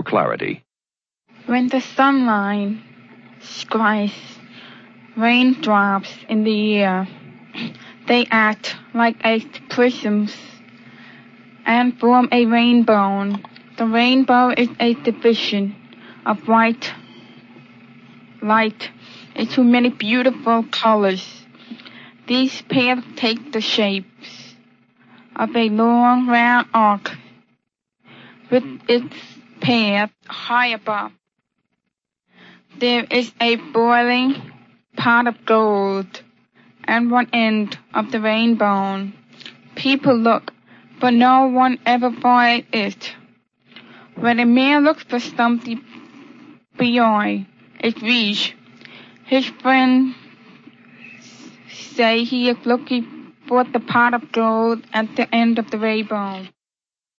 clarity. When the sunlight strikes raindrops in the air, they act like prisms and form a rainbow. The rainbow is a division of white light into many beautiful colors. These pairs take the shapes of a long round arc with its pair high above. There is a boiling pot of gold at one end of the rainbow. People look, but no one ever finds it. When a man looks for something beyond its reach, his friends say he is looking for the pot of gold at the end of the rainbow.